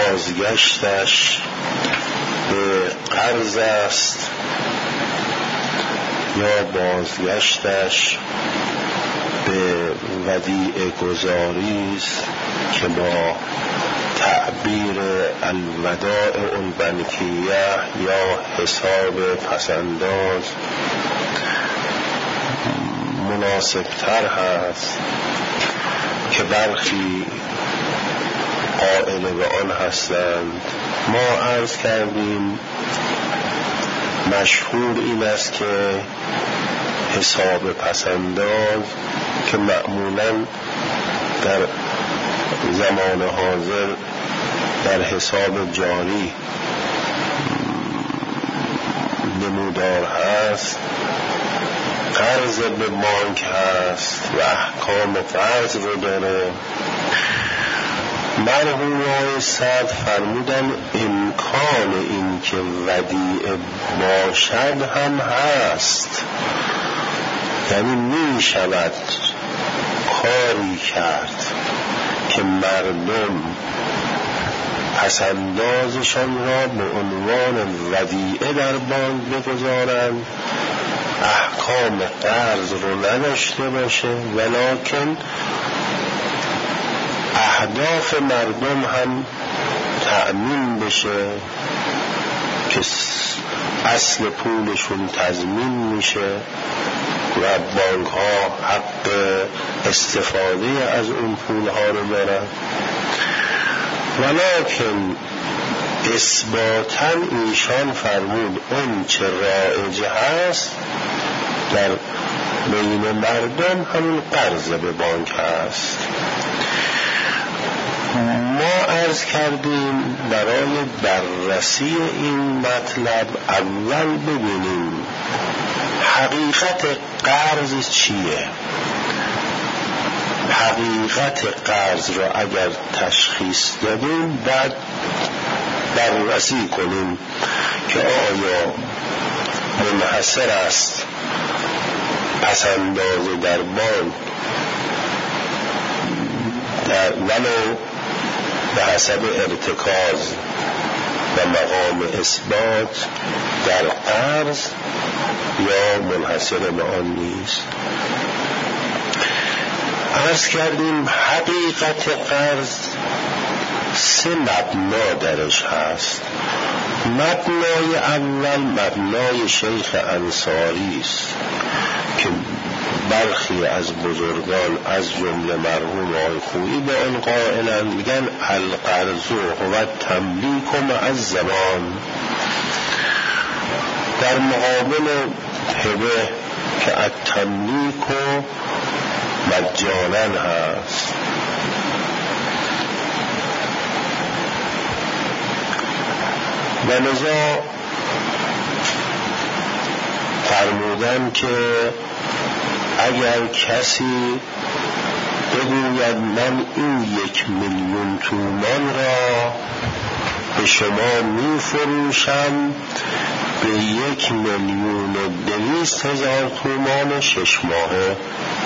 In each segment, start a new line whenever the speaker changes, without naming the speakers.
بازگشتش به قرض است یا بازگشتش به ودیعه گذاری است که با تعبیر الودائع البنکیه یا حساب پسنداز مناسب تر هست که برخی قائل به آن هستند. ما عرض کردیم مشهور این است که حساب پسنداز که معمولاً در زمان حاضر در حساب جاری نمودار هست، قرض به بانک هست و احکام قرض رو داره. مرحوم آقای سعد فرمودن امکان این که ودیعه باشد هم هست، یعنی می شود کاری کرد که مردم پسندازشان را به عنوان ودیعه در بانک بگذارند، احکام قرض رو نداشته باشه، ولکن اهداف مردم هم تأمین بشه که اصل پولشون تضمین میشه و بانک ها حق استفاده از اون پول ها رو دارن. ولکن اثباتاً ایشان فرمود اون چه رایج هست در بین مردم همون قرض به بانک هست. ما عرض کردیم برای بررسی این مطلب اول ببینیم حقیقت قرض چیه. حقیقت قرض را اگر تشخیص دادیم بعد بررسی کنیم که آیا منحصر است پسنداز در بانک ولو به حسب ارتکاز و مقام اثبات در قرض یا منحصر به آن نیست. عرض کردیم حقیقت قرض سه مبنا درش هست. مبنای اول مبنای شیخ انصاری است که برخی از بزرگان از جمله مرحوم آقای خویی به آن قائلند، میگن القرض هو تملیک از زمان، در مقابل هبه که التملیک مجانا هست. و لذا فرمودن که اگر کسی بگوید من این 1,000,000 تومان را به شما می فروشم به 1,200,000 تومان 6 ماهه،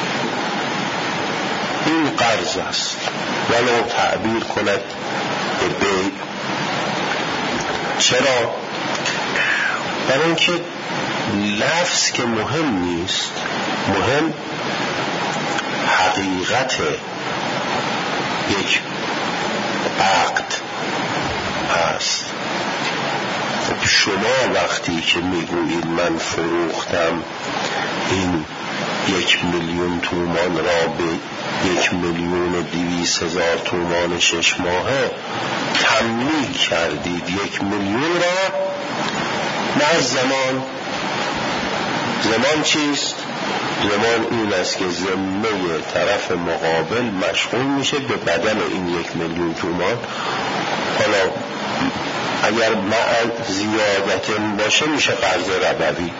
این قرض است ولو تعبیر کند به بیع. چرا؟ برای اینکه لفظ که مهم نیست، مهم حقیقت یک عقد هست. شما وقتی که میگویید من فروختم این 1,000,000 تومان را به 1,200,000 تومان 6 ماهه، تملیک کردید 1,000,000 را نه زمان. زمان چیست؟ زمان این است که ذمه طرف مقابل مشغول میشه به بدن این 1,000,000 تومان. حالا اگر مع زیادت باشه میشه قرض ربوی.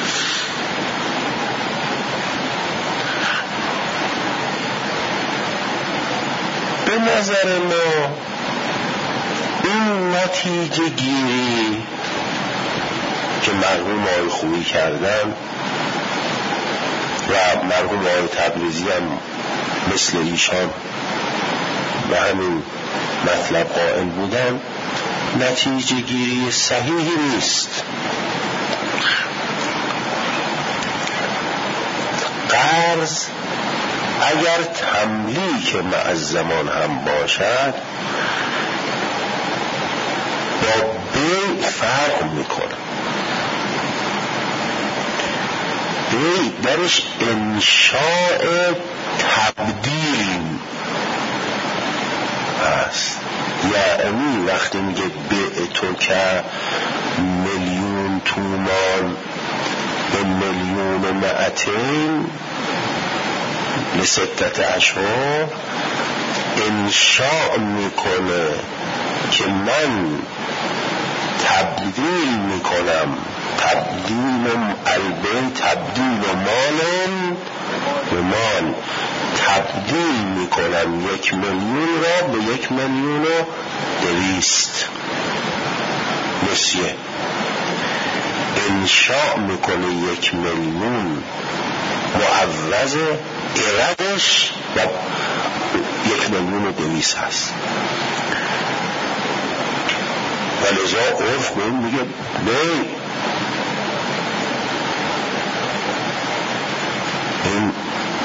به نظر ما این نتیجه گیری که مرحوم آقای خویی کردن و مرحوم آقای تبریزی هم مثل ایشان به همین مطلب قائل بودن، نتیجه گیری صحیحی نیست. قرض اگر تملیک مع الزمان هم باشد با بیع فرق میکنه. بیع درش انشاء تبدیل هست، یعنی وقتی میگه بیع تو که 1,000,000 تومان به 1,200,000 لستت اشهر انشاء میکنه که من تبدیل میکنم، تبدیل البیع تبدیل مال به مال، تبدیل میکنم 1,000,000 را به 1,200,000. نسیه انشاء میکنه 1,000,000 معوض ایردش و 1,200,000 هست. و لذا عرف به این میگه بیع. این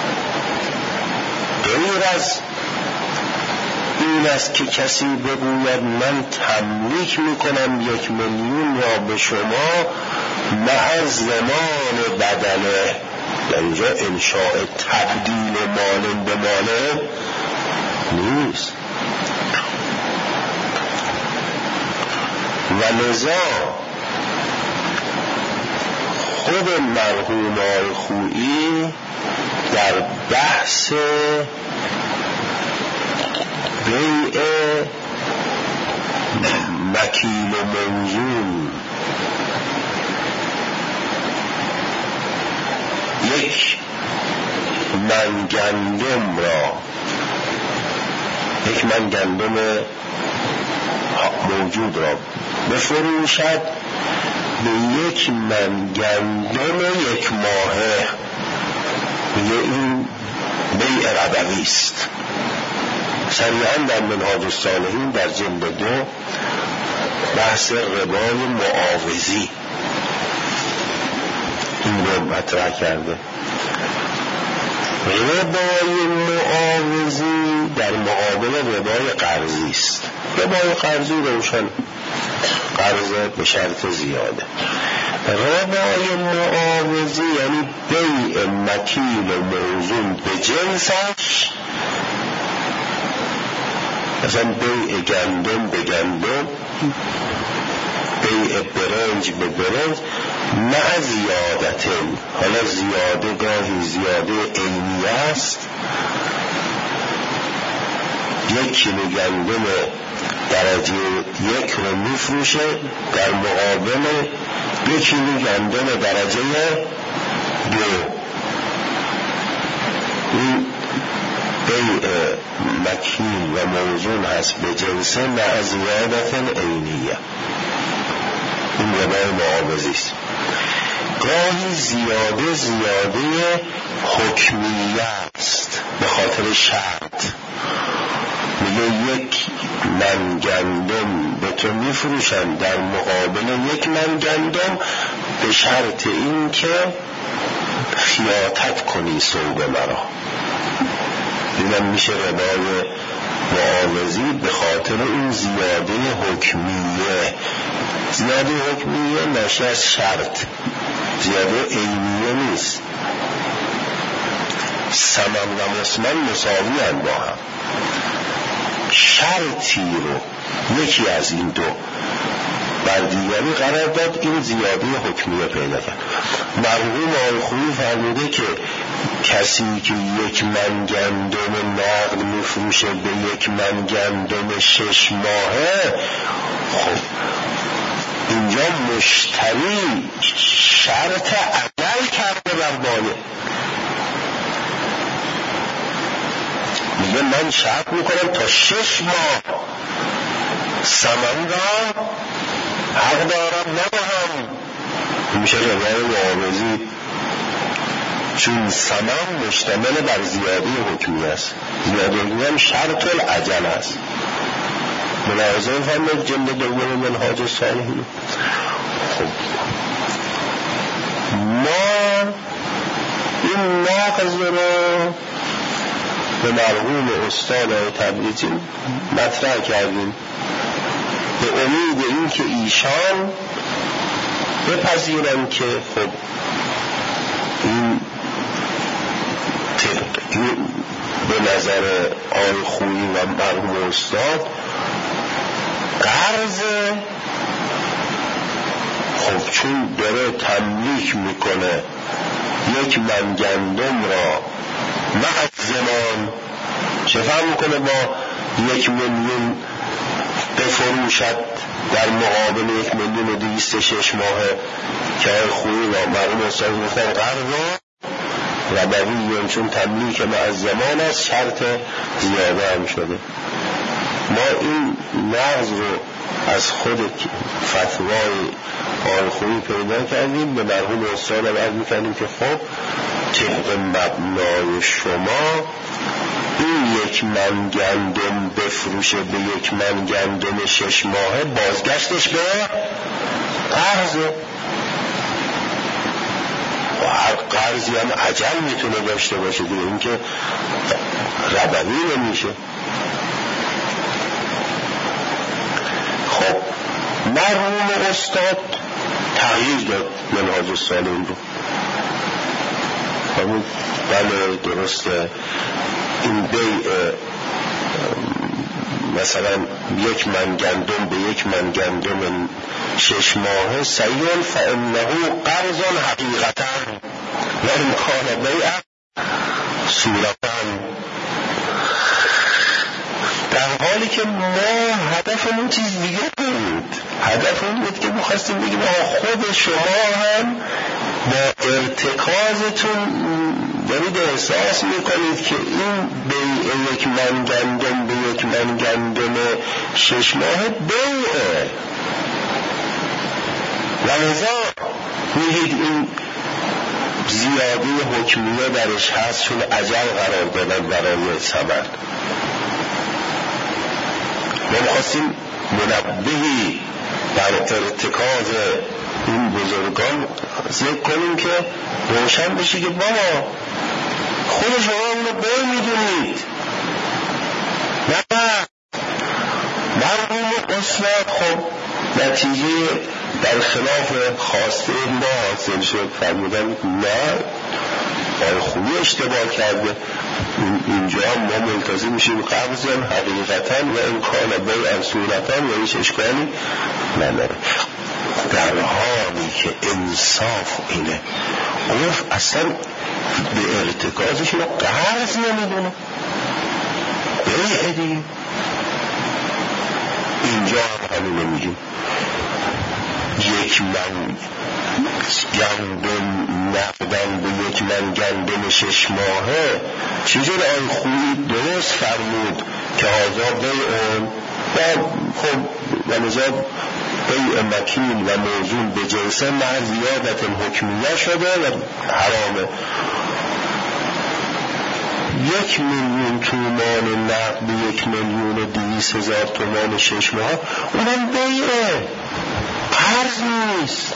غیر از این است که کسی بگوید من تملیک میکنم 1,000,000 را به شما مع زمان بدله. در اینجا انشاء تبدیل مال به مال نیست. و لذا خود مرحوم آقای خویی در بحث بیع مکیل و موزون یک من گندم را، یک من گندم موجود را بفروشد به یک من گندم 1 ماهه، میگه این بیع ربوی است. سریعا در منهاج الصالحین در جلد 2 بحث ربای معاوضی این رو مطرح کرده. ربای معاوضی در مقابل ربای قرضی است. ربای قرضی روشن، قرض به شرط زیاده. ربای معاوضی یعنی بیع مکیل و موزون به جنسش، مثلا بیع گندم به گندم، بیع برنج به برنج مع زیادتن. حالا زیاده گاهی زیاده عینی است. 1 کیلو گندم درجه 1 رو میفروشه در مقابل 2 کیلو گندم درجه 2. این بیع مکیل و موزون هست به جنس مع زیادت عینیه. این ربای معاوضی است. گاهی زیاده حکمیه است به خاطر شرط. میگه 1 من گندم به تو میفروشن در مقابل 1 من گندم به شرط این که خیاطت کنی صوب مرا. اینم میشه ربای معاوضی به خاطر این زیاده حکمیه. زیاده حکمیه ناشی از شرط، زیاده عینیه نیست. ثمن و مسمن مساوی هم با هم. شرطی رو یکی از این دو بر دیگری قرار داد، این زیاده حکمیه پیدا کرد. مرحوم آقای خویی فرموده که کسی که 1 من گندم نقد میفروشه به 1 من گندم 6 ماهه، خب اینجا مشتری شرط عمل کرده بر بایع. میگه من شرط میکنم تا 6 ماه ثمن را حق دارم ندهم. میشه ربای معاوضی، چون ثمن مشتمل بر زیاده حکمی است. زیاده حکمی هم شرط العجل است. ملاحظه می‌فرمایید جلد دوم منهاج الصالحین. خب ما این نقض رو به مرحوم استاد تبریزی مطرح کردیم به امید این که ایشان بپذیرن که خب این به نظر آقای خویی و مرحوم استاد قرض، خب چون داره تملیک میکنه یک من گندم را مع زمان، چه فهم میکنه با 1 میلیون بفروشد در مقابل 1,206,000 ماهه که آقای خویی و مرحوم استاد گفتن قرض ربوی، چون تملیک مع زمان است شرط زیاده هم شده. ما این نقض رو از خود فتوای آقای خویی پیدا کردیم، به مرحوم استاد عرض می‌کردیم که خب طبق مبنای شما این 1 من گندم بفروشه به 1 من گندم 6 ماهه، بازگشتش به قرض. و هر قرضی هم اجل میتونه داشته باشه دیگه، این که ربوی نمیشه. خب مرحوم استاد تغییر داد منهاج الصالحین رو. همون بله درسته این بیع مثلا 1 من گندم به 1 من گندم 6 ماهه سیل فانه قرض حقیقتا و امکان بیع صورتا، در حالی که ما هدفمون چیز دیگه بود. هدفمون بود که می‌خواستیم بگیم خود شما هم با ارتکازتون دارید احساس میکنید که این بیع 1 من گندم به 1 من گندم 6 ماهه بیعه و لذا میگید این زیاده حکمیه درش هست چون اجل قرار دادن برای ثمر. ما می‌خواستیم منبهی بر ارتکاز این بزرگان ذکر کنیم که روشن بشه که بابا خود شما اونو بیع میدونید. نه مرحوم استاد خب نتیجه در خلاف خواسته ما حاصل شد، فرمودن نه آقای خویی اشتباه کرده، اینجا ما ملتزم میشیم قرض حقیقتا و امکان بیع صورتا و هیچ اشکالی نداره. در حالی که انصاف اینه عرف اصلا به ارتکازش رو قرض نمیدونه بیع دیگه. اینجا هم همینه میگیم 1 من گندم نقدن به 1 من گندم 6 ماهه چیزی رو آقای خویی درست فرمود که هذا بیع و خب و نظام بیع مکین و موزون به جنسه مع زیادت حکمیه شده و حرامه. 1 میلیون تومان نقد به 1,200,000 تومان 6 ماه اونم بیعه، قرض نیست.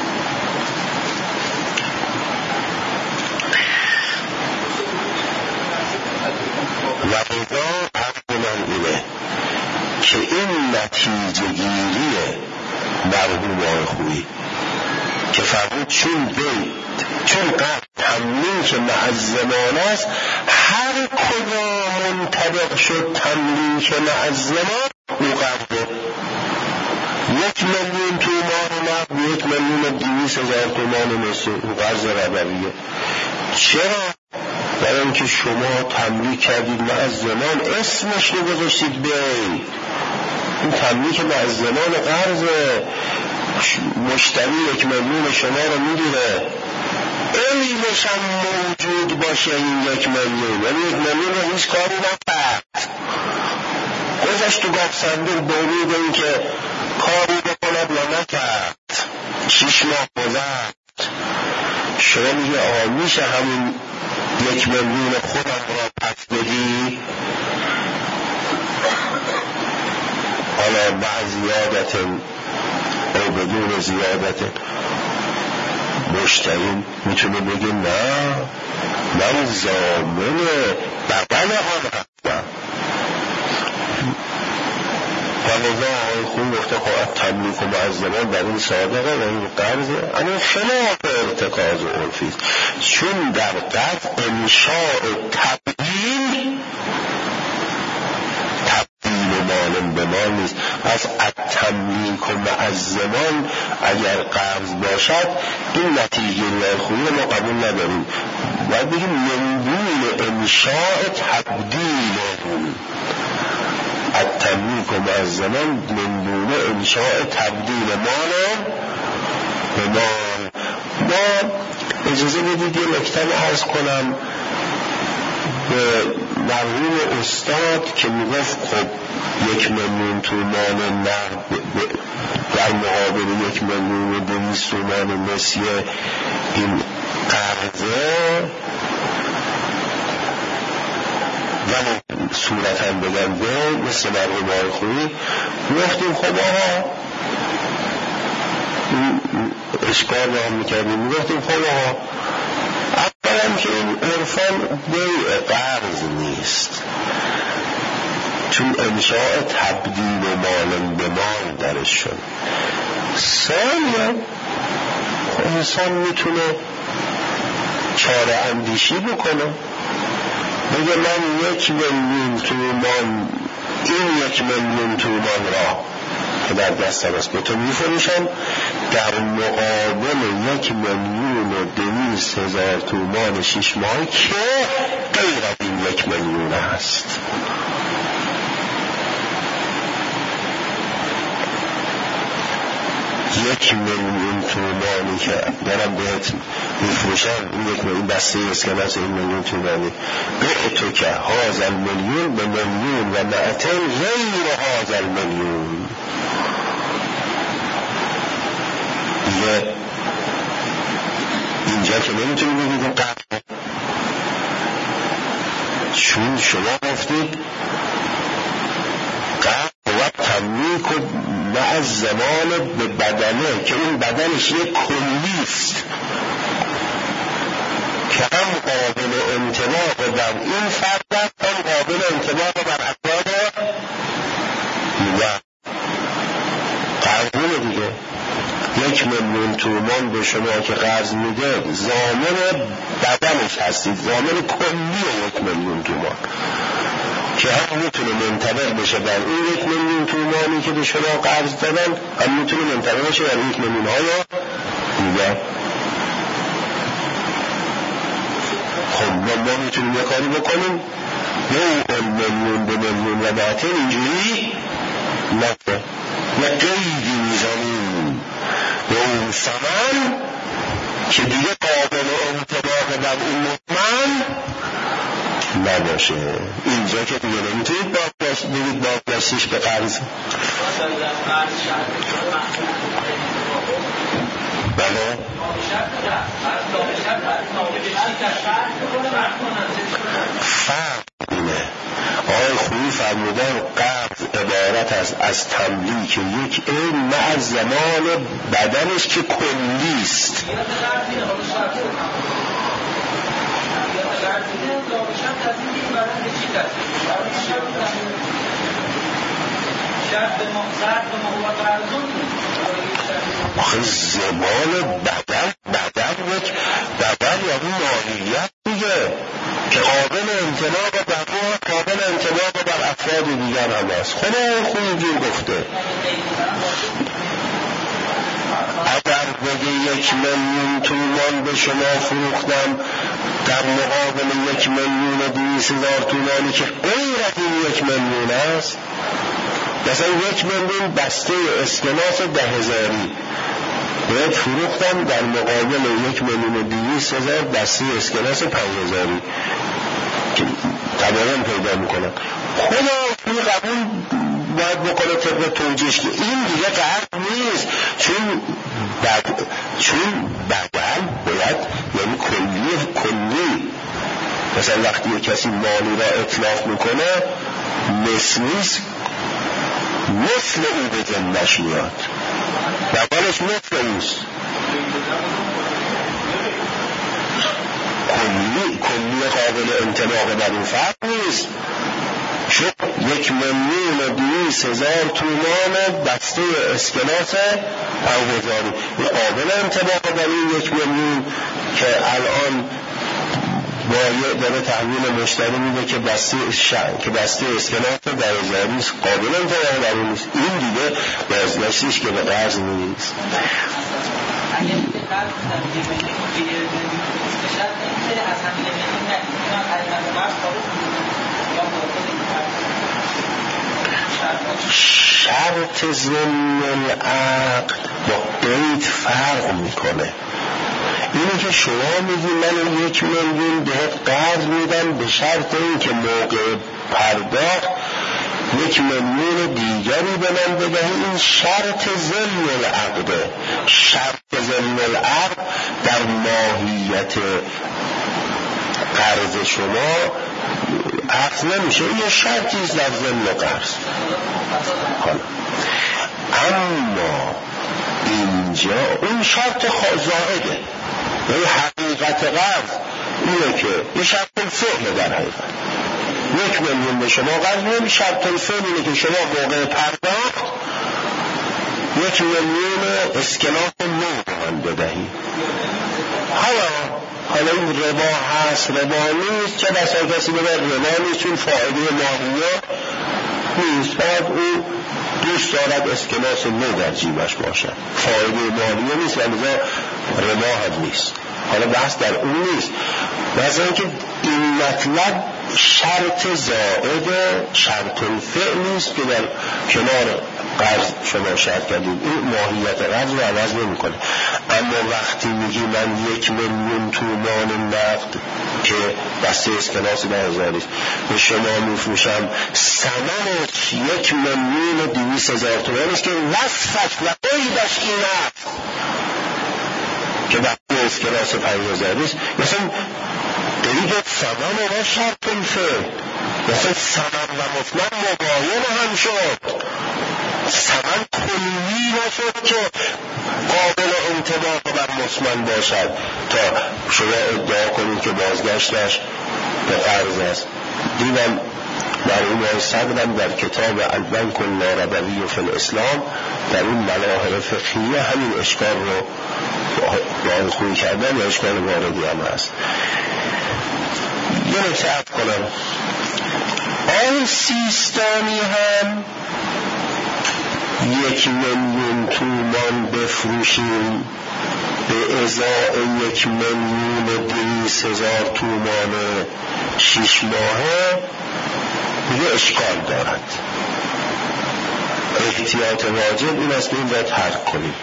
و اذا حرمون اینه که این نتیجه گیریه مرحوم آقای خویی که فرمود چون قرض تملیک مع الزمان است، هر کجا منطبق شد تملیک مع الزمان او قرضه. 1 میلیون تومان نقد 1,200,000 تومان مثل او قرض ربویه. چرا؟ برای اینکه شما تملیک کردید مع الزمان، اسمش رو گذاشتید بیع. این تملیک مع الزمان قرض، مشتری 1 میلیون شما رو میگیره، عیبش هم موجود باشه این 1 میلیون، یعنی 1 میلیون رو هیچ کاری نکرد، گذاشت تو گاف صندوق به امید این که کاری بکند یا نکرد، 6 ماه گذشت، شما میگه آقا میشه همین 1 میلیون خودم را پس بدی؟ آقای یا مع زیادت او بدون زیادت. مشتری میتونه بگه نه من ضامن بدن آن هستم. ولذا آقای خوب گفته خواهد تملیک و معظمان در این صادقه و این قرضه اما خلاف ارتکاز و عرفی، چون در قرض انشاء تبدیل مالم به مال نیست. از التملیک و معظمان اگر قرض باشد این نتیجه رای خوبی ما قبول نداریم، باید بگیم منبول انشاء تبدیل. التملیک و معظمان منبول انشاء تبدیل مال به مال. ما اجازه بدید یه نکته عرض کنم به مرحوم استاد که میگفت خب 1,000,000 تومان نقد در مقابل 1,200,000 تومان مثل این قرضه و صورتا بگم به مثل مرحوم آقای خویی گفتیم خب آها اشکال رو هم میکردیم، گفتیم خب آها اولا که این عرفان بیع قرض نیست، چون انشاء تبدیل و مال به مال درش شد. ثانیا انسان میتونه چاره اندیشی بکنه، بگه من 1,000,000 تومان این 1,000,000 تومان را که در دستم است به تو میفروشم در مقابل 1,200,000 تومان 6 ماهی که غیر از این 1,000,000 است. یک 1,000,000 تومانی که دارم بهت میفروشم این 1,000,000 بسته اسکناس این 1,000,000 تومانی به تو که هذا الملیون به 1,200,000 غیر هذا الملیون. دیگه اینجا که نمیتونی بگید این قطعه، چون شما گفتید قطع و تملیک و مع زمان به بدنه که این بدنش یک کلیست که هم قابل انطباق در این فرد است هم قابل انطباق بر افراد و قرضونه دیگه. 1,000,000 تومان به شما که قرض میده ضامن بدنش هستید، ضامن کلی 1,000,000 تومان که هم میتونه منطبق بشه بر این 1,000,000 تومانی که به شما قرض دادن، هم میتونه منطبق بشه بر 1,000,000 های دیگر. خب ما میتونیم یه کاری بکنیم نه 1,000,000 به 1,000,000 و باطن اینجوری نکنه، نه قیدی میزنیم به اون ثمن که دیگه قابل انطباق بر اون مطمئن نباشه. اینجا که دیگه نمیتونید بازگشتش به قرض. بله فرق اینه. آقای خویی فرمودن قرض عبارت است از تملیک یک علم مع زمان بدنش که کلیست. آخه زمان بدن یک بدن یعنی ماهیت دیگه که قابل انطباق بر روح، قابل انطباق بر افراد دیگر هم است. خدا خوبی گفته اگر بگه 1,000,000 تومان به شما فروختم در مقابل 1,200,000 تومانی که غیر از این 1,000,000 است، مثلا 1,000,000 بسته اسکناس 10,000 باید فروختم در مقابل 1,200,000 بسته اسکناس 5,000 که تماما پیدا میکنم. خدا این قبول باید بکنه طبق توجیهش که این دیگه قرض نیست، چون بدل باید یعنی کلی مثلا وقتی کسی مالی را اتلاف میکنه مثل نیست مثل او به ذمه‌اش میاد، روانش مثل اوست، کلی قابل انطباق بر اون فرق نیست. شد 1,200,000 تومان بسته اسکناس 5000 قابل انطباق بر این 1,000,000 که الان بایع داره تحویل مشتری میده که بسته اسکناس 10,000 است، قابل انطباق بر اون نیست. این دیگه بازگشتش که به قرض نیست. شرط ضمن العقد با قید فرق میکنه. اینی که شما میگی من 1,000,000 بهت قرض میدم به شرط این که موقع پرداخت 1,000,000 دیگری به من بدهی، این شرط ضمن العقده. شرط ضمن العقد در ماهیت قرض شما عقد نمیشه، یه شرطیست در ضمن قرض. اما اینجا اون شرط زائده، یعنی حقیقت قرض اینه که یه شرط الفعل در حقیقت 1,000,000 به شما قرض میدم، شرط الفعل اینه که شما موقع پرداخت 1,000,000 اسکناس نو به من بدهی. حالا این ربا هست ربا نیست، چه بسا کسی بگه ربا نیست چون فایده ماهیه نیست، بعد او دوست دارد اسکناس نو در جیبش باشد، فایده ماهیه نیست و لذا ربا هم نیست. حالا بحث در اون نیست، بحث این که این مطلب شرط زائد شرط الفعل نیست که در کنار قرض شما شرط کردید، این ماهیت قرض رو عوض نمی کنه. اما وقتی میگی من 1,000,000 تومان نقد که بسته اسکناس 10,000 است به شما میفروشم، ثمنش 1,200,000 تومان است که وصفش و قیدش این است که بسته اسکناس 5000 است. مثلا قید ثمن و شرط الفعل، مثلا ثمن و مطلق مباین هم شد، ثمن کلی نشد که قابل انطباق بر مسمن باشد تا شما ادعا کنید که بازگشتش به قرض است. دیدم در این صدرم در کتاب البنک الناربوی فی الاسلام در این ملاحظه فقهیه همین اشکال رو باید خوی کردن یا اشکال واردی هم هست. یه نکته عرض کنم، آن سیستانی هم 1,000,000 تومان بفروشیم به ازای 1,200,000 تومان 6 ماهه یه اشکال دارد. احتیاط واجب این است که این باید ترک کنیم.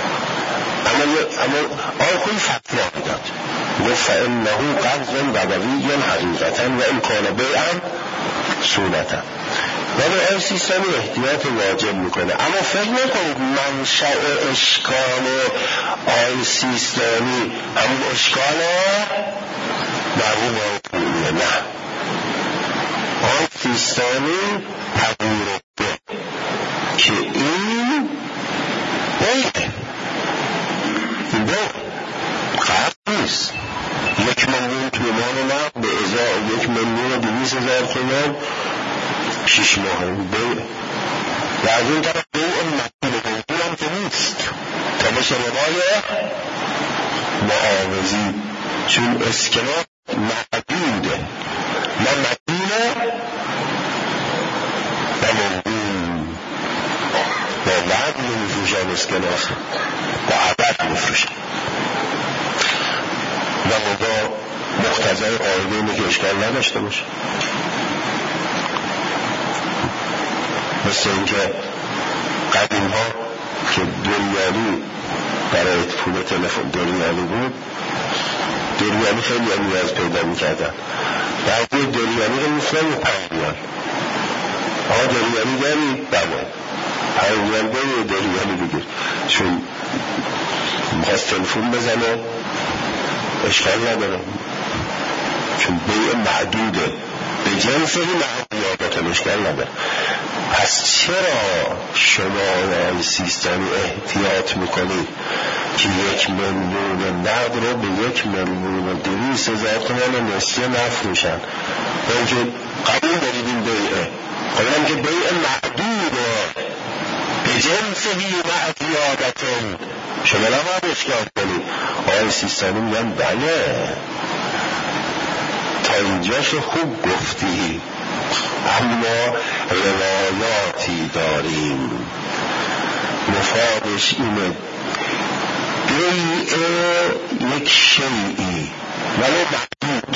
اما آقای فتوا داد فإنه قرض ربوی حقیقتا و امکان بیعا صورتا، ولی آقای سیستانی احتیاط واجب میکنه. اما فکر نکنید منشأ اشکال آقای سیستانی همون اشکال مرحوم آقای پولیه، نه، آقای سیستانی پذیرفته که این بیعه، این بیعه قرض نیست. 1,000,000 تومان نقد به ازای 1,200,000 تومان 6 ماه بیعه و از این طرف بیعه مطلوب موضوع هم که نیست تا بشه روای معاوضی، چون اسکنات معدوده، نه مدینه و موضوع با وعد میفروشن اسکنات با عدد میفروشن و مدا مقتضای قاعده اینه که اشکال نداشته باشه. مثل اینکه قدیم ها که دوریالی برای پول تلفن دوریالی بود، دوریالی خیلی هم نیاز پیدا میکردن، بعضی دوریالی رو میفرن 5 ریال. آقا دوریالی داری؟ بله 5 ریال بایی دوریالی بگیر، چون میخواست تلفن بزنه اشکال نداره، چون بیع معدوده به جنسه معیادات مشکل نداره. پس چرا شما آقای سیستانی احتیاط میکنید که 1,000,000 نقد رو به 1,200,000 تومان نسیه نفروشن؟ اون که قبول دارید این بیعه، قبولم که بیع معدوده به جنسه معیادات، شما نباید اشکال کنید. آقای سیستانی میگن بله تا اینجاش خوب گفتی، اما روایاتی داریم مفادش اینه بیع یک شیئی ولو محدود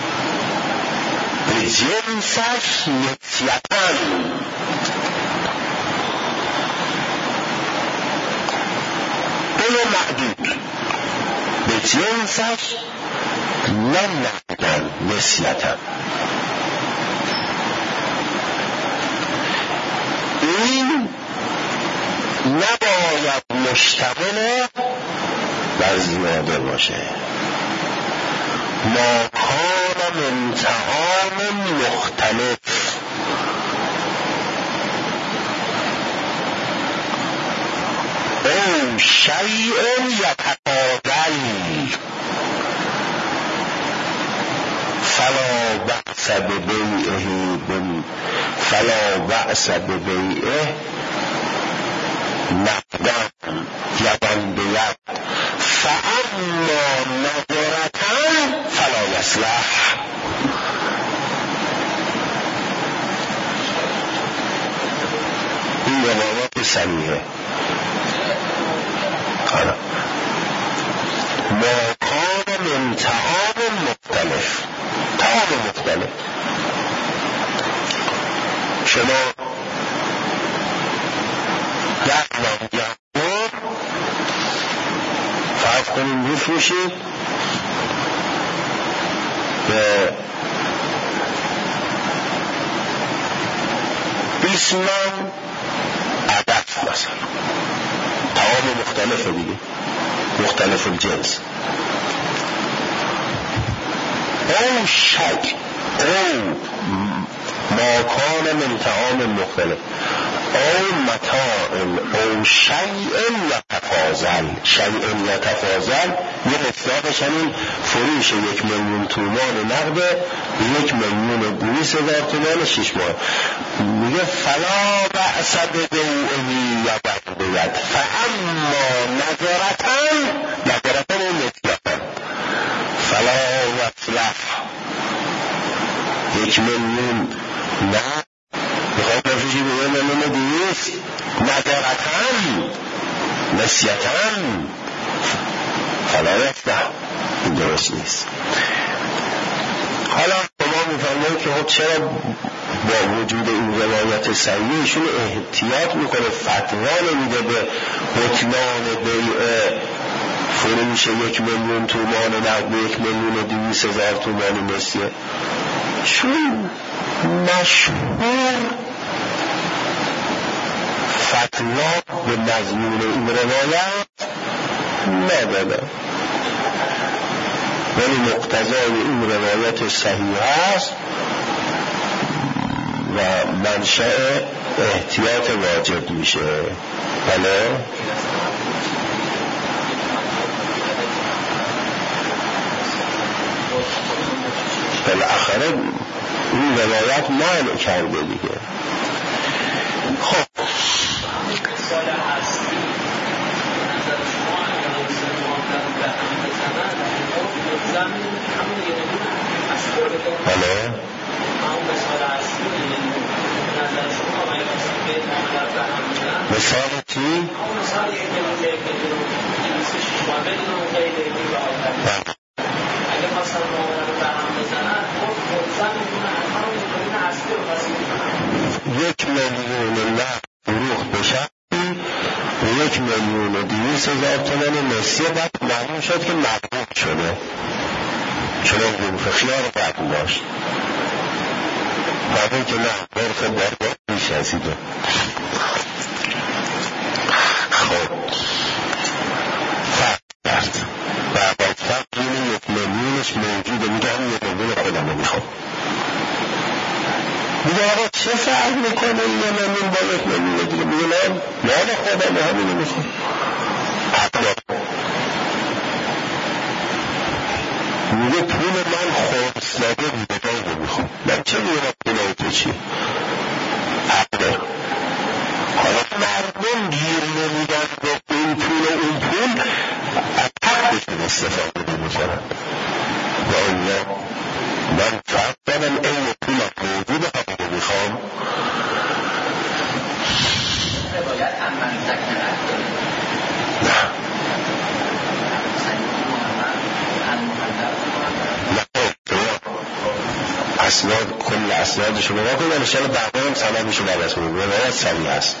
به جنسش نسیتاً، بیع محدود به جنسش ننقدن نسیتاً. این نباید مشتمل بر زیاده باشه. ما کان من طعام مختلف، او شیء یتفاضل فلا بأس ببیعه نقدن یدن بید فاما نظرتن فلا یصلح. این روایات صحیحه. ما کان من طعام مختلف، طعام مختلف، شما فرض کنید میفروشید به 20 من عدد مثلا، طعام مختلفه دیگه، مختلف الجنس. او شک او ما کان من طعام مختلف او متاع او شیء یتفاضل. شیء یتفاضل یه مصداقش همین فروش 1,000,000 تومان نقد به 1,200,000 تومان 6 ماه. میگه فلا بأس ببیعه یدن بید فاما نظرتن نسیتن فلا یصلح. 1,000,000 نه میخواید بفروشی به 1,200,000 نظرتن نسیتن فلا یصلح. این درست نیست. حالا شما میفرمایید که خب چرا با وجود این روایت صحیحشون احتیاط میکنه، فتوا نمیده به بطلان بیع فروش 1,000,000 تومان نقد به 1,200,000 تومان نسیه؟ چون مشهور فتوا به مضمون این روایت نداده، ولی مقتضای این روایت صحیح است و منشأ احتیاط واجب میشه. بله بالاخره این روایت معنی کرده دیگه. خب بله مثال چی؟ یک میلیون نقد فروخت بشه 1,200,000 تومان نسیه، بعد معلوم شد که مغلوب شده، چنان گروف خیار بعد داشت، بعد که نه برخ بارگاه بیش ازیده. خب فرق کرد و با فرق این 1,000,000 موجوده، میگه هم 1,000,000 خودم رو میخوام. میکنه یا من با 1 میلیون دیگه میگه من مال خودم همینو میخوام. میگه پول من خورس نده بوده باید میخوام، من چه میگم پول تو چی؟ حقه. حالا مردم گیر نمیدن با این پول و اون پول از حقشون استفاده میکنن و الله من فرق دارم این پول موجود حقه میخوام.
باید هم منطق نرد
نه اسناد کل اسنادشو نگاه کنید ان شاءالله بعدا هم سندشو عوض کنید روایت صحیح است.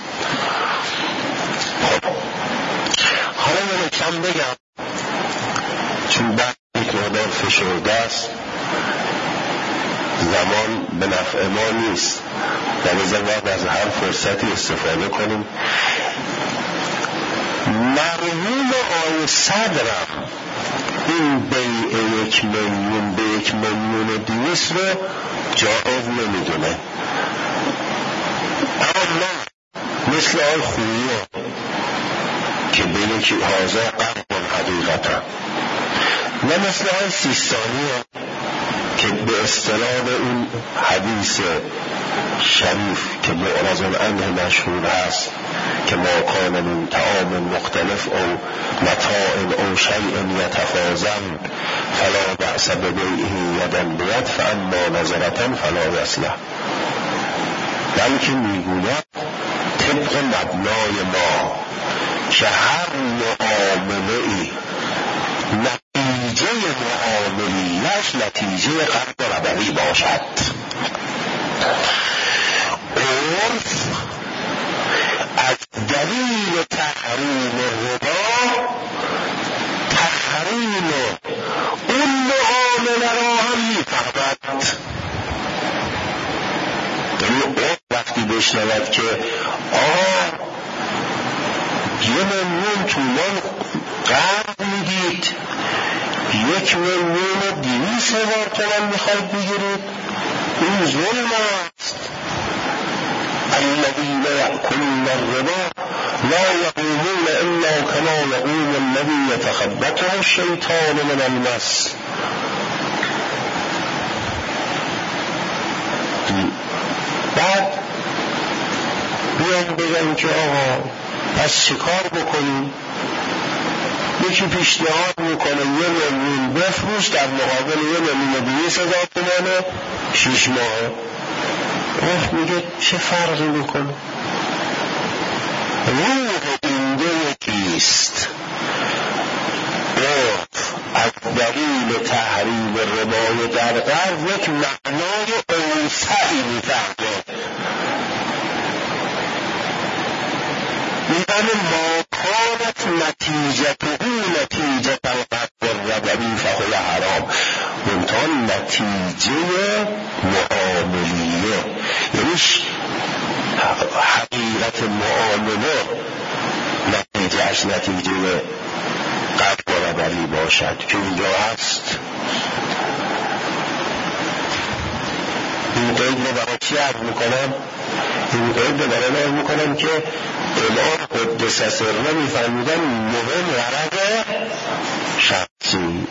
خب حالا من کم بگم چون بعد یک مقدار فشرده است، زمان به نفع ما نیست در نظر باید از هر فرصتی استفاده کنیم. مرحوم آقای صدرم این بیع 1 میلیون به 1 میلیون 200 رو جایز نمیدونه، اما مثل آقای خوییه که بینه که حاضر قربان حقیقتا، نه مثل آقای سیستانیه که به اصطلاح اون حدیث شریف که معرض عنه مشهور هست که ما کان من طعام مختلف او متاع او شیء یتفاضل فلا بأس ببیعه یدا بید فاما نظرة فلا یصلح. بلکه میگوید طبق مبنای ما که هر معامله‌ای نتیجه معاملیش نتیجه قرض ربوی باشد. عرف از دلیل تحریم ربا تحریم اون معامله را هم می‌فهمد. عرف وقتی بشنود که 1 میلیون تومان قرض میدید 1 میلیون 200,000 تومان میخواید بگیرید، این ظلم است. الذين يأكلون الربا لا يقومون إلا كما يقوم الذي يتخبطه الشيطان من المس. بعد بیان بگن که آقا پس چیکار بکنیم؟ یکی پیشنهاد میکنه 1 میلیون بفروش در مقابل 1,200,000 تومان 6 ماه. روح میگه چه فرقی میکنه؟ روح اینجا یکیست. عرف از دلیل تحریم ربای در قرض یک معنای اوسعی میفهمه. میگن ما کانت نتیجته نتیجه القرض الربوی فهو حرام. منتها نتیجه معاملیه یعنی حقیقت معامله نتیجهش نتیجه قرض ربوی باشد که اینجا هست. این قید رو برای چی عرض میکنم؟ این قید رو برای عرض میکنم که امام قدس سره میفرمودن مهم غرض شخصی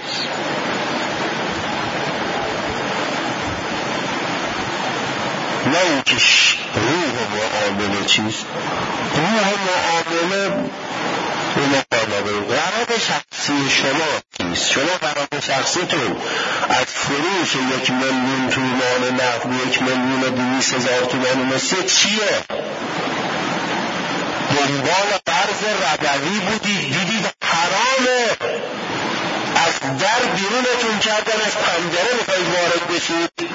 نه اینکه روح معامله چیست. روح معامله غرض شخصی شما چیست؟ شما غرض شخصیتون از فروش 1 میلیون تومان نقد 1,200,000 تومان مثل چیه؟ دنبال قرض ربوی بودید، دیدید حرامه، از در بیرونتون کردن، از پنجره میخواید وارد بشید.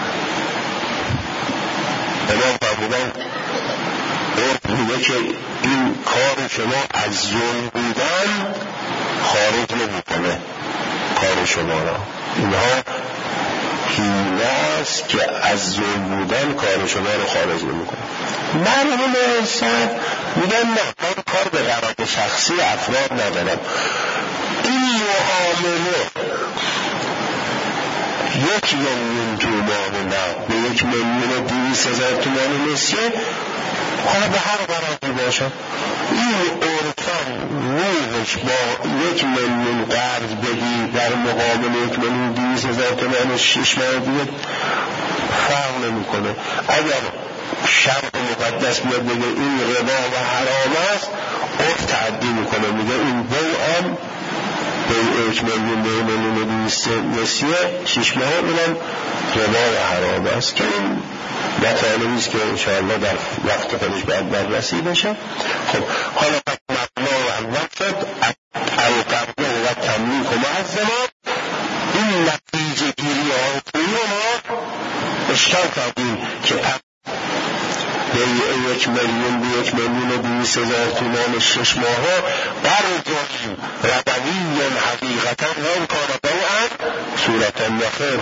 امام فرمودن عرف میگه که این کار شما از ظلم بودن خارج نمیکنه کار شما را. اینها حیله است که از ظلم بودن کار شما را خارج نمیکنه. مرحوم انسان میگن نه، من کار به غرض شخصی افراد ندارم. این معامله 1 میلیون تومان نقد به 1,200,000 تومان نسیه، حالا به هر قراری باشد این عرفان روحش با 1 میلیون قرض بدی در مقابل 1,200,000 تومان 6 ماه دیگه فرق نمی کنه. اگر شرع مقدس بیاد بگه این ربا و حرام است، عرف تعدی میکنه، میگه این بیعم به 1 میلیون به 1,200,000 نسیه 6 ماه اونم ربا و حرام است، که این مطالبیست که انشاءالله در وقت خودش باید بررسی بشه. خب حالا مبنا و اول شد القرض و تملیک و معظمان. این نتیجه گیری های توی ما اشکال کردیم که به 1 میلیون به 1,200,000 تومان 6 ماه قرض ربوی حقیقتا هم کار بیعن صورتا نخیر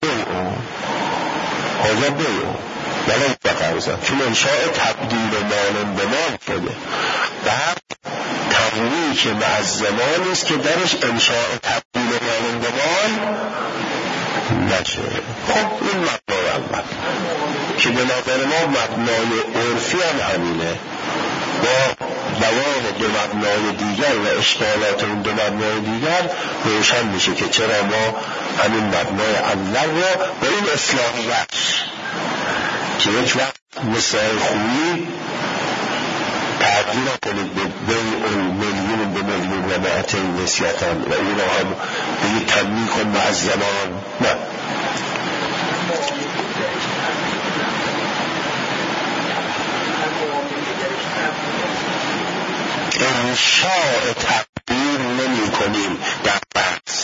حاضر بیعن ولو بقرضا، چون انشاء تبدیل مال به مال شده. بعد تملیک معظمان است که درش انشاء تبدیل مال به مال نشه. خب این مبنای اول که به نظر ما مبنای عرفی هم همینه، با بیان دو مبنای دیگر و اشکالات این دو مبنای دیگر روشن میشه که چرا ما همین مبنای اول رو به این اصلاحیت که یک وقت مثال خویی تبدیل کنید به بیع میلیون به میلیون و معتین نسیتن و این هم به یک تملیک و معظمان. نه، انشاء تبدیل نمی کنیم در بحث.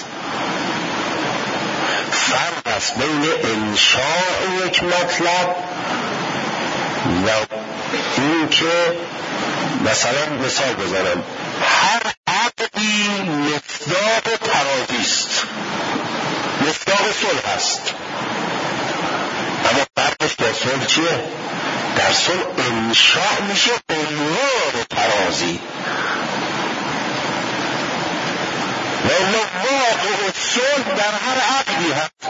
فرق است بین انشاء یک مطلب و این که مثلا مثال بزنم هر عقدی مصداق ترازی است، مصداق صلح است، اما فرقش در صلح چیه؟ در صلح انشاء میشه عنوان ترازی و واقع صلح در هر عقدی هست.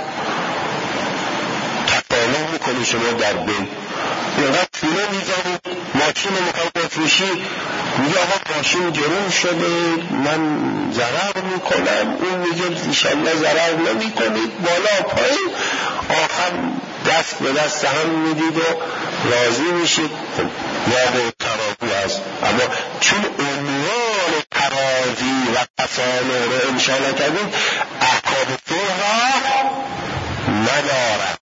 تقالا میکنی شما در بین اینقدر پوله میزنید ماشین میخوای بفروشی، میگه آقا ماشین گرون شده من ضرر میکنم، اون میگه انشالله ضرر نمیکنید، بالا پایین، آخر دست به دست هم میدید و راضی میشید. واقع ترازی هست، اما چون عنوان ترازی و تصالح رو انشاءالله کردید احکام صلح را ندارد.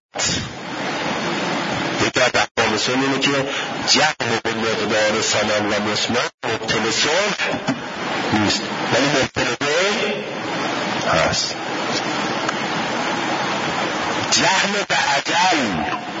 یکی از احکام صلح اینه که جهل به مقدار ثمن و مسمن مبطل صلح نیست، ولی مبطل بیع هست. جهل به اجل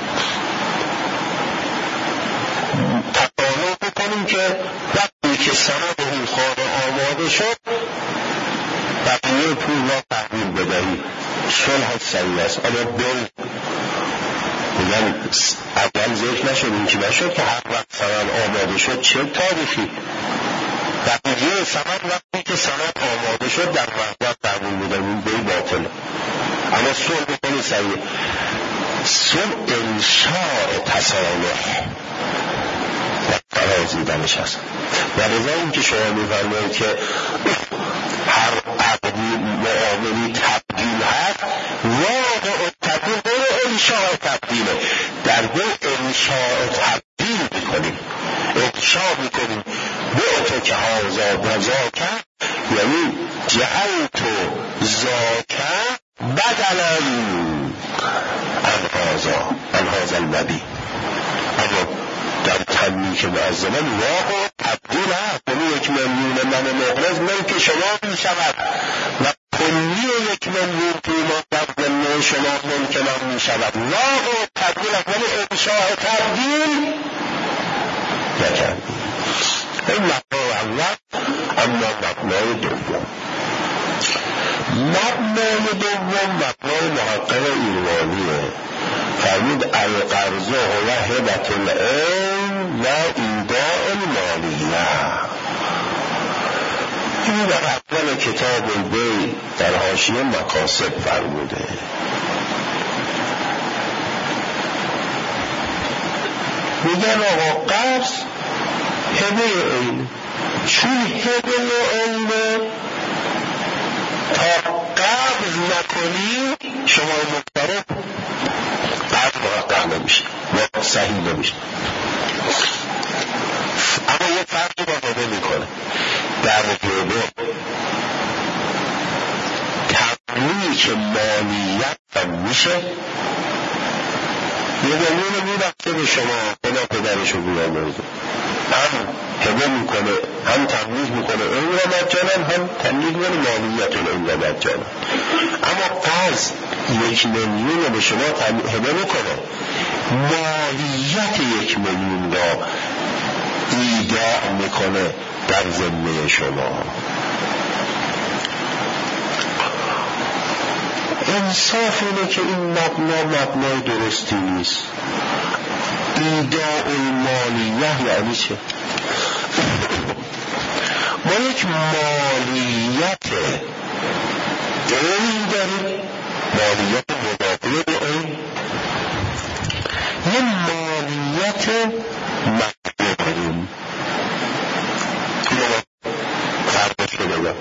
تقاضا بکنیم که وقتی که سند این خانه آماده شد بقیه پول را تحویل بدهید، صلح صحیح است. اما بیع میگن اول ذکر نشد، این که نشد که هر وقت سند آماده شد چه تاریخی بقیه سند وقتی که سند آماده شد در وقت تحویل بدهید، بیع باطل. اما صلح بکنی صحیح. صلح انشاء تصالح و ترازی دمش هست و رضا این که شما میفرمایید که هر عقدی معاملی تبدیل هست، واقع تبدیل بره انشاء تبدیله، در به انشاء تبدیل میکنیم، انشاء میکنیم به تو که هازا و زاکه، یعنی جعلت زاکه بدلا انهازا النبی. اما در تملیک معظمان واقع تبدیل هست، یعنی 1 میلیون من مقرض ملک شما می شود و کلی 1 میلیون تومان در ضمن شما ملک من می شود. واقع تبدیل هست، ولی انشاء تبدیل نکردیم. این مبنای اول. اما مبنای دوم، مبنای محقق ایرانیه. فرمود القرض و هبت العلم و ایداء المالیه. این در اول کتاب البیع در حاشیه مقاصد فرموده. میگن آقا قرض هبه عین، چون هبه عین تا قبض نکنی شما مقترب قرض محقق نمیشه و صحیح نمیشه. اما یه فرقی با هبه میکنه. در هبه تملیک مالیت هم میشه، یه دلیل میبخته به شما بنا پدرشو بیامرزه، هم هبه میکنه هم تملیک میکنه این را مجانا، هم تملیک میکنه مالیت این را مجانا. اما قرض 1 میلیون به شما هبه میکنه، مالیت 1 میلیون را ایداع میکنه در ذمه شما. انصاف اینه که این مبنای درستی نیست. ایداع المالیه یعنی چه؟ ما یک مالیت عین داریم، مالیت مضافه به عین، یه مالیت مقدور داریم. فرقش رو بگم.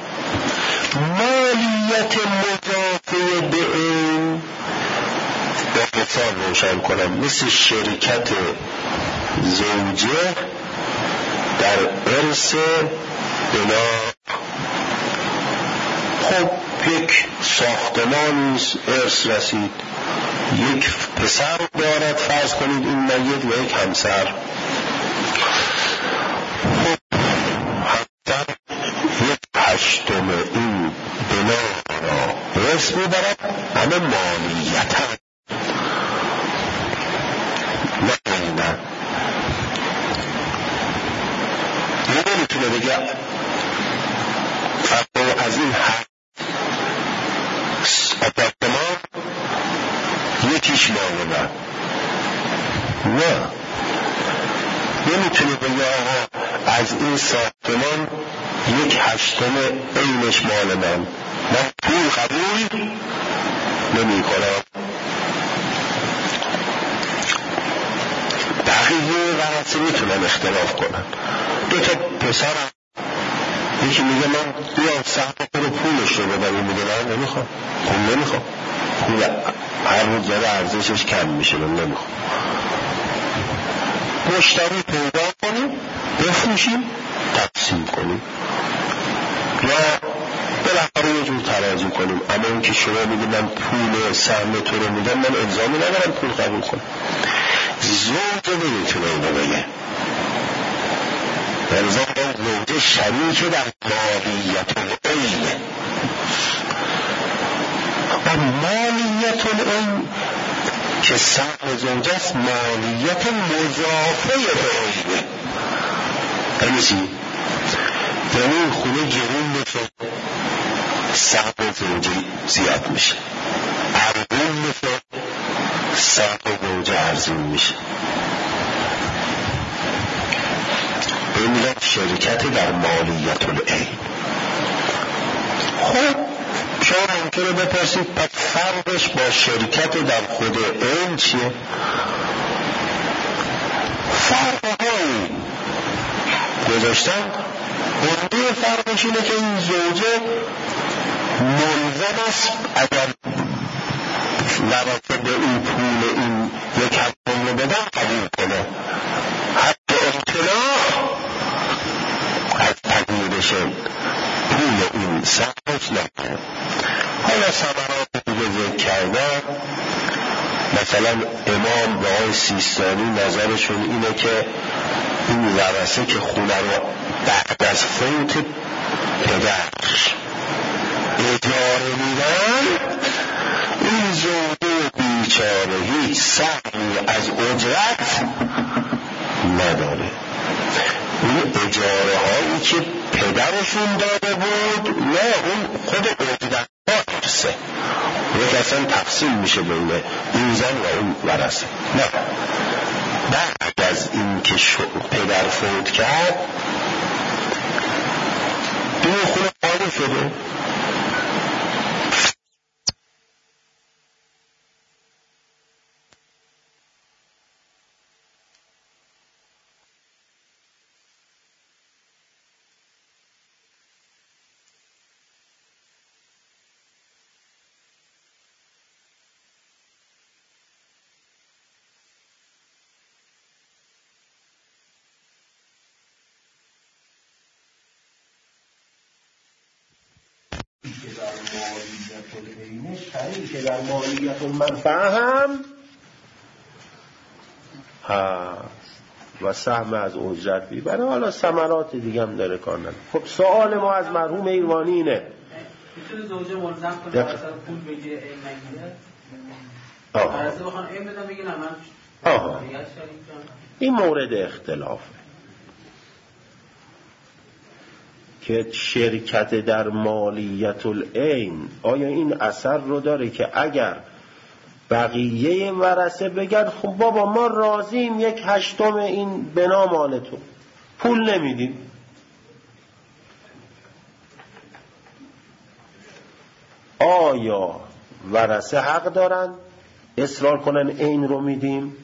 مالیت مضافه به عین با مثال روشن کنم، مثل شرکت زوجه در ارث بنا. خب یک ساختمان ارث رسید، یک پسر دارد، فرض کنید این میت و یک همسر. خب همسر 1/8 این بنا را ارث میبرد، همه مالیت هم نه نمیتونه بگه فقط از این آپارتمان یکیش مال من. نه نمیتونه بگه آقا از این ساختمان 1/8 عینش مال من پول قبول نمی کنم. بقیه ورثه میتونن اختلاف کنن. 2 تا پسر یکی میگه من بیام سهم رو پولش رو بدم، این میگه نه نمیخوام، پول نمیخوام، پول هر روز داره ارزشش کم میشه، من نمیخوام. مشتری پیدا کنیم، بفروشیم، تقسیم کنیم یا بالاخره یه جور ترازی کنیم. اما این که شما میگه من پول سهم تو رو میدم، من الزامی ندارم پول قبول کنم. زوج نمیتونه اینو بگه، الزام زوج شریک در مالیت العین. و مالیت العین که سهم زوج است، مالیت مضافه به عینه. یعنی چی؟ یعنی این خونه گرون بشه، سهم زوجی زیاد میشه، ارزون بشه، سهم زوجی ارزون میشه. بمیدن شرکت در مالیت العین. خب شما ممکنه بپرسید پس فرقش با شرکت در خود عین چیه؟ فرقهایی گذاشتن. عمده فرقش اینه که این زوجه ملزم است اگر ورثه به این پول این 1/8 رو بدن قبول کنه، حتی امتناع از پذیرش پول این سهمش نکنه. حالا ثمرات دیگه ذکر کردن، مثلا امام و آقای سیستانی نظرشون اینه که این ورثه که خونه رو بعد از فوت پدرش اجاره میدن، این زوجه بیچاره هیچ سهمی از اجرت نداره. این اجاره هایی که پدرشون داده بود، نه اون خود اجرت هاست، یک اصلا تقسیم میشه بین این زن و اون ورثه. نه بعد از این که پدر فوت کرد، این خونه تمام شده. شریک در مالیت المنفعه هم هست و سهم از اجرت میبره. حالا ثمرات دیگه هم داره کار نداره. خب سوال ما از مرحوم ایروانی اینه،
میتونه زوجه ملزم کنه مثلا پول بگیره این نگیره؟ درسته بخوان این بدن بگین من
این مورد اختلافه که شرکت در مالیت العین آیا این اثر رو داره که اگر بقیه ورثه بگن خب بابا ما راضیم 1/8 این بنا مال تو، پول نمیدیم، آیا ورثه حق دارن اصرار کنن عین رو میدیم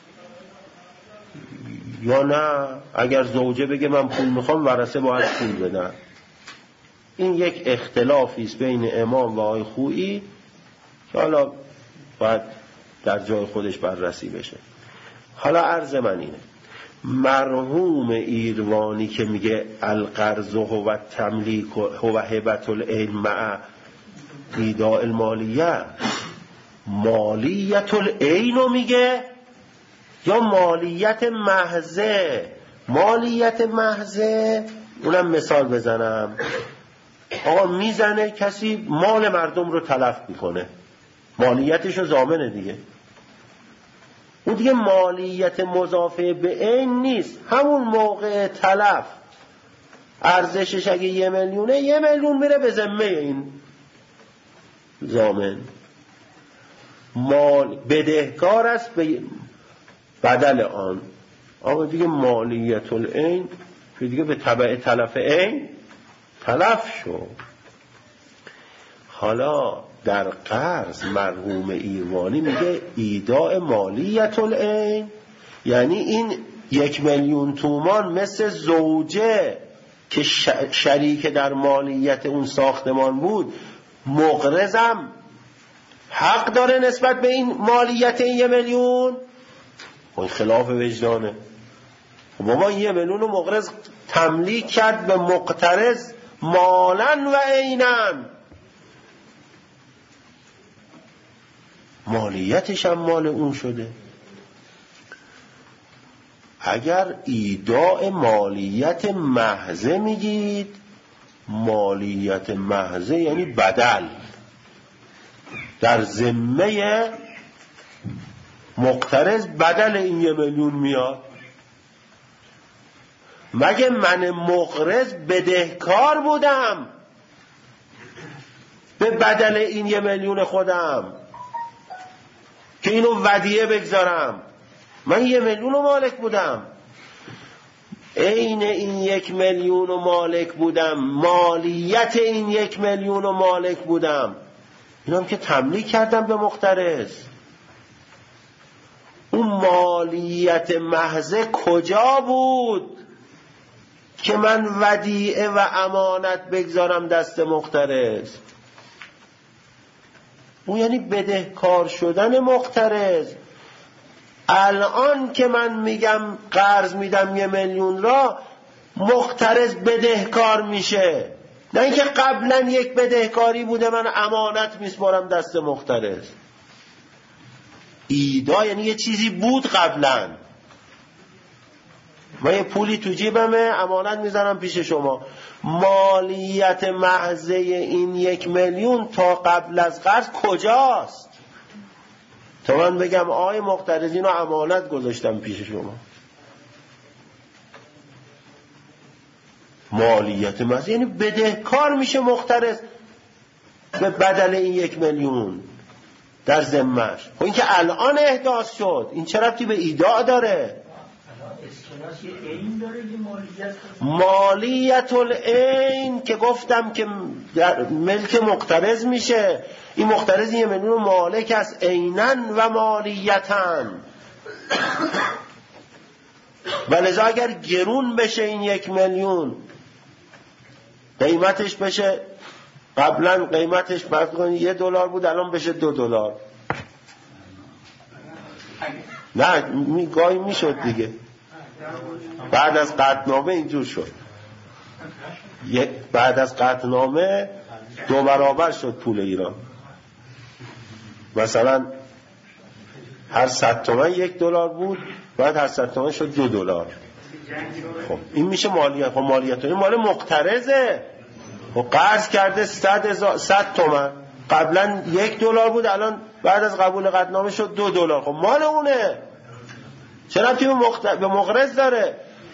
یا نه؟ اگر زوجه بگه من پول میخوام ورثه باید پول بدن. این یک اختلافی است بین امام و آقای خویی که حالا باید در جای خودش بررسی بشه. حالا عرض من اینه، مرحوم ایروانی که میگه القرض هو التملیک هو هبة العین مع ایداء المالیه، مالیت العین رو میگه یا مالیت محضه؟ مالیت محضه اونم مثال بزنم، آقا میزنه کسی مال مردم رو تلف میکنه، مالیتش رو ضامنه دیگه، اون دیگه مالیت مضافه به عین نیست. همون موقع تلف ارزشش اگه 1 میلیونه 1 میلیون میره به ذمه این ضامن، مال بدهکار است به بدل آن. آقا دیگه مالیت العین که دیگه به تبع تلف عین تلف شد. حالا در قرض مرحوم ایروانی میگه ایداء مالیت العین، یعنی این 1 میلیون تومان مثل زوجه که شریک در مالیت اون ساختمان بود، مقرضم حق داره نسبت به این مالیت این 1 میلیون؟ این خلاف وجدانه. بابا 1 میلیون رو مقرض تملیک کرد به مقترض مالاً و عیناً، مالیتش هم مال اون شده. اگر ایداء مالیت محضه میگید، مالیت محضه یعنی بدل در ذمه مقترض، بدل این 1 میلیون میاد. مگه من مقرض بدهکار بودم به بدل این 1 میلیون خودم که اینو ودیعه بگذارم؟ من 1 میلیون مالک بودم، عین این 1 میلیون مالک بودم، مالیت این 1 میلیون مالک بودم، اینم که تملیک کردم به مقترض. اون مالیت محضه کجا بود که من ودیعه و امانت بگذارم دست مقترض؟ اون یعنی بدهکار شدن مقترض. الان که من میگم قرض میدم 1 میلیون را، مقترض بدهکار میشه، نه اینکه قبلا یک بدهکاری بوده من امانت میسپارم دست مقترض. ایدا یعنی یه چیزی بود قبلا، من یه پولی تو جیبمه امانت میذارم پیش شما. مالیت محضه این 1 میلیون تا قبل از قرض کجاست تا من بگم آقای مقترض اینو امانت گذاشتم پیش شما؟ مالیت محضه یعنی بدهکار میشه مقترض به بدل این 1 میلیون در ذمه‌اش. خب این که الان احداث شد، این چه ربطی به ایداع داره؟ مالیت العین که گفتم که در ملک مقترض میشه. این مقترض 1 میلیون مالک است عیناً و مالیتاً. و لذا اگر گرون بشه این 1 میلیون قیمتش بشه، قبلا قیمتش فرض کنید $1 بود الان بشه $2، نه گاهی میشد دیگه، بعد از قطعنامه اینجور شد، بعد از قطعنامه 2 برابر شد پول ایران. مثلا هر 100 تومن $1 بود، بعد هر 100 تومن شد $2. خب این میشه مالیت. خب مالیت این مال مقترضه. خب قرض کرده 100 تومن، قبلا $1 بود الان بعد از قبول قطعنامه شد $2. خب مال اونه، چرا توی به مقرض داره؟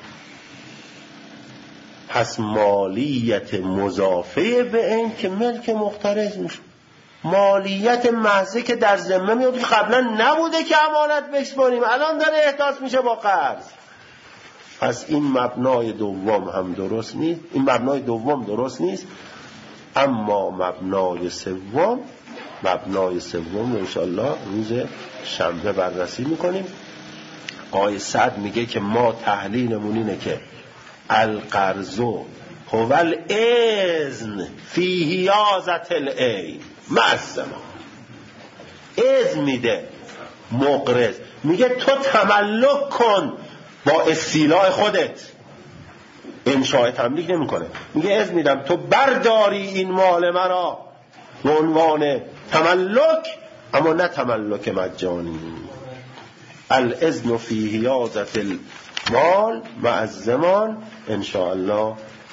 پس مالیت مضافه به این که ملک مقترض میشه. مالیت محضه که در ذمه میاد که قبلا نبوده که امانت بسپاریم، الان داره احداث میشه با قرض. پس این مبنای دوم هم درست نیست، این مبنای دوم درست نیست. اما مبنای سوم رو انشاءالله روز شنبه بررسی میکنیم. آقای سعد میگه که ما تحلیلمون اینه که القرض هو الاذن فی حیازة العین مثلا، اذن میده مقرض، میگه تو تملک کن با استیلاء خودت، انشاء تملیک نمی کنه، میگه اذن میدم تو برداری این مال مرا به عنوان تملک، اما نه تملک مجانی. الاذن فی حیازة المال مع الزمان انشاءالله